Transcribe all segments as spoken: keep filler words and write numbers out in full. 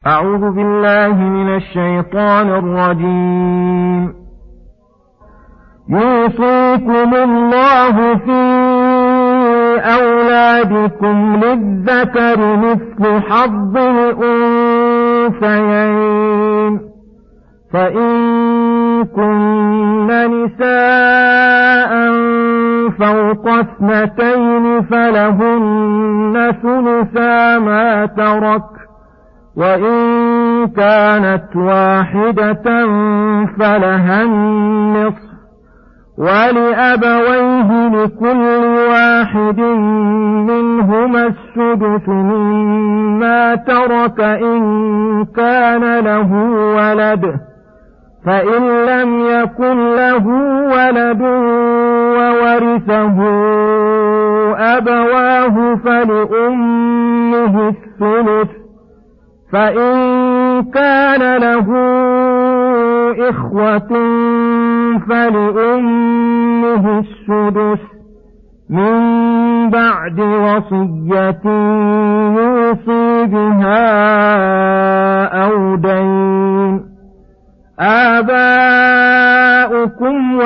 أعوذ بالله من الشيطان الرجيم. يوصيكم الله في أولادكم للذكر مثل حظ الأنثيين، فإن كن نساء فوق اثنتين فلهن ثلثا ما ترك، وإن كانت واحدة فلها النصف، ولأبويه لكل واحد منهما السدس مما ترك إن كان له ولد، فإن لم يكن له ولد وورثه أبواه فلأمه الثلث، فإن كان له إخوة فلأمه السدس من بعد وصية يوصي بها أو دين. آباؤكم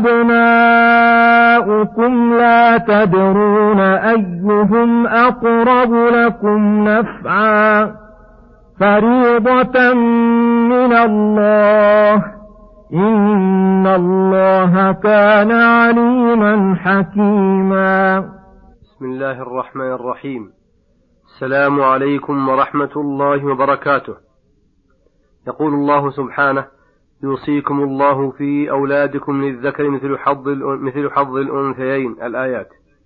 وأبناؤكم لا تدرون أيهم أقرب لكم نفعا، فريضة من الله، إن الله كان عليما حكيما. بسم الله الرحمن الرحيم. السلام عليكم ورحمة الله وبركاته. يقول الله سبحانه: يوصيكم الله في أولادكم للذكر مثل حظ مثل حظ الأنثيين. الآيات.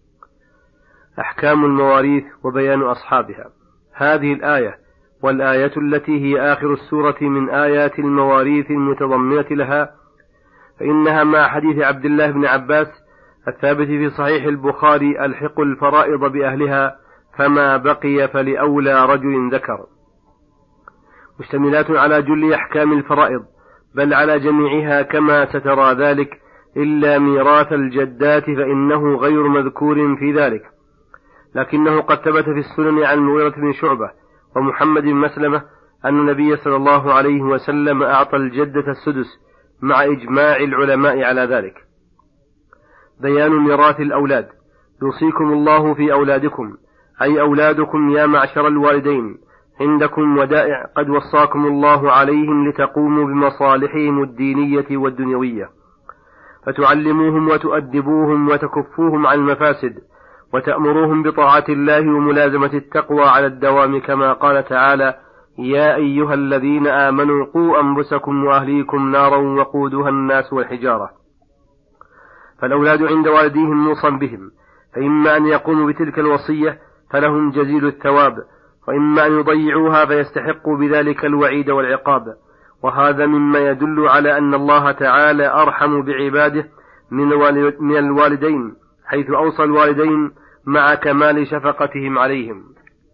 أحكام المواريث وبيان أصحابها. هذه الآية والآية التي هي آخر السورة من آيات المواريث المتضمنة لها، فإنها مع حديث عبد الله بن عباس الثابت في صحيح البخاري: ألحقوا الفرائض بأهلها فما بقي فلأولى رجل ذكر، مشتملات على جل أحكام الفرائض، بل على جميعها كما سترى ذلك، إلا ميراث الجدات فإنه غير مذكور في ذلك، لكنه قد ثبت في السنن عن المغيرة بن شعبة ومحمد بن مسلمة أن النبي صلى الله عليه وسلم أعطى الجدة السدس مع إجماع العلماء على ذلك. بيان ميراث الأولاد. يوصيكم الله في أولادكم، أي أولادكم يا معشر الوالدين، عندكم ودائع قد وصاكم الله عليهم لتقوموا بمصالحهم الدينية والدنيوية، فتعلموهم وتؤدبوهم وتكفوهم عن المفاسد، وتأمروهم بطاعة الله وملازمة التقوى على الدوام، كما قال تعالى: يا أيها الذين آمنوا قوا أنفسكم وأهليكم نارا وقودها الناس والحجارة. فالأولاد عند والديهم موصى بهم، فإما أن يقوموا بتلك الوصية فلهم جزيل الثواب، وإما أن يضيعوها فيستحقوا بذلك الوعيد والعقاب. وهذا مما يدل على أن الله تعالى أرحم بعباده من الوالدين، حيث أوصى الوالدين مع كمال شفقتهم عليهم.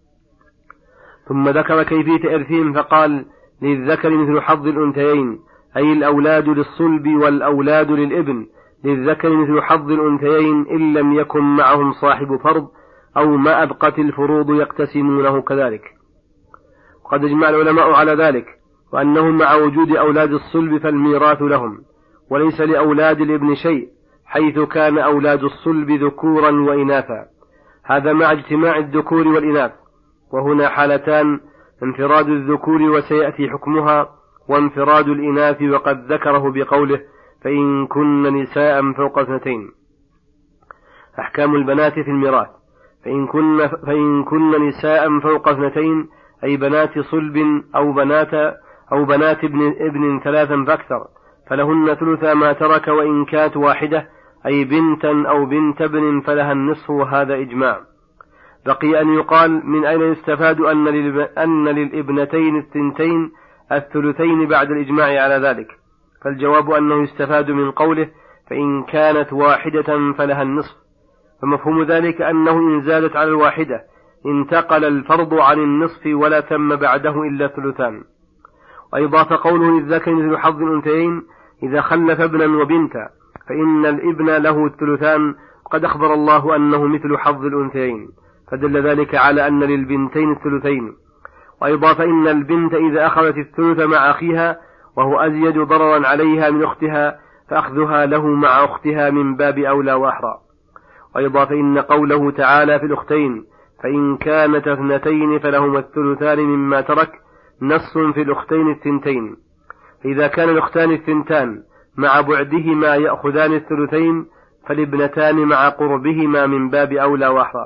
ثم ذكر كيفية إرثهم فقال: للذكر مثل حظ الأنثيين، أي الأولاد للصلب والأولاد للابن. للذكر مثل حظ الأنثيين إن لم يكن معهم صاحب فرض أو ما أبقت الفروض يقتسمونه كذلك. وقد اجمع العلماء على ذلك، وأنه مع وجود أولاد الصلب فالميراث لهم، وليس لأولاد الابن شيء، حيث كان أولاد الصلب ذكورا وإناثا، هذا مع اجتماع الذكور والإناث. وهنا حالتان: انفراد الذكور وسيأتي حكمها، وانفراد الإناث وقد ذكره بقوله: فإن كن نساء فوق اثنتين. أحكام البنات في الميراث. فإن كن, فإن كن نساء فوق اثنتين، أي بنات صلب أو بنات, أو بنات ابن, ابن ثلاثا فأكثر، فلهن ثلثا ما ترك، وإن كانت واحدة أي بنتا أو بنت ابن فلها النصف، وهذا إجماع. بقي أن يقال: من أين يستفاد أن, أن للابنتين الثنتين الثلثين بعد الإجماع على ذلك؟ فالجواب أنه يستفاد من قوله: فإن كانت واحدة فلها النصف، فمفهوم ذلك أنه إن زادت على الواحدة انتقل الفرض عن النصف ولا تم بعده إلا ثلثان. وإضاف قوله للذكر مثل حظ الأنثيين إذا خلف ابنا وبنتا، فإن الابن له الثلثان، قد أخبر الله أنه مثل حظ الأنثيين، فدل ذلك على أن للبنتين الثلثين. وأيضا فإن البنت إذا أخذت الثلث مع أخيها وهو أزيد ضررا عليها من أختها فأخذها له مع أختها من باب أولى وأحرى. وأيضا فإن قوله تعالى في الأختين فإن كانت اثنتين فلهما الثلثان مما ترك نص في الأختين الثنتين، فإذا كان الأختان الثنتان مع بعدهما يأخذان الثلثين فالابنتان مع قربهما من باب أولى وأحرى.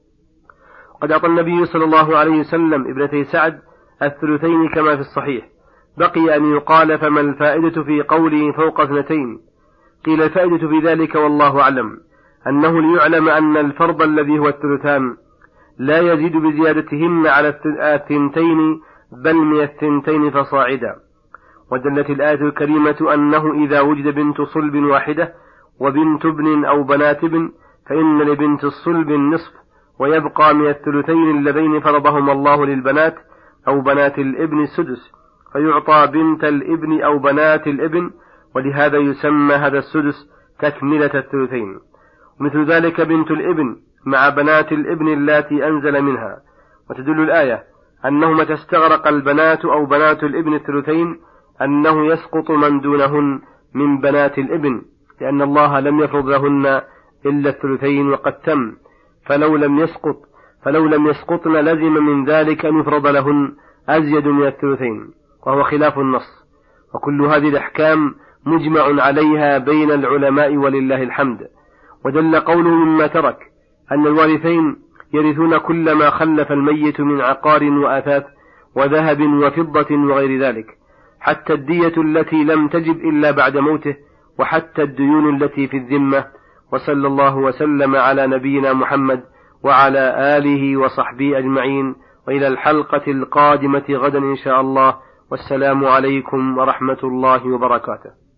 قد أعطى النبي صلى الله عليه وسلم ابنتي سعد الثلثين كما في الصحيح. بقي أن يقال فما الفائدة في قوله فوق اثنتين؟ قيل الفائدة في ذلك والله أعلم أنه ليعلم أن الفرض الذي هو الثلثان لا يزيد بزيادتهن على الثنتين بل من الثنتين فصاعدا. ودلت الآية الكريمة أنه إذا وجد بنت صلب واحدة وبنت ابن أو بنات ابن فإن لبنت الصلب النصف ويبقى من الثلثين اللذين فرضهما الله للبنات أو بنات الابن السدس، فيعطى بنت الابن أو بنات الابن، ولهذا يسمى هذا السدس تكملة الثلثين. ومثل ذلك بنت الابن مع بنات الابن اللاتي أنزل منها. وتدل الآية أنه متى استغرق البنات أو بنات الابن الثلثين أنه يسقط من دونهن من بنات الابن، لأن الله لم يفرض لهن إلا الثلثين وقد تم، فلو لم يسقط فلو لم يسقطن لزم من ذلك أن يفرض لهن أزيد من الثلثين، وهو خلاف النص. وكل هذه الأحكام مجمع عليها بين العلماء ولله الحمد. ودل قوله مما ترك أن الوارثين يرثون كل ما خلف الميت من عقار وآثاث وذهب وفضة وغير ذلك، حتى الدية التي لم تجب إلا بعد موته، وحتى الديون التي في الذمة. وصلى الله وسلم على نبينا محمد وعلى آله وصحبه أجمعين، وإلى الحلقة القادمة غدا إن شاء الله، والسلام عليكم ورحمة الله وبركاته.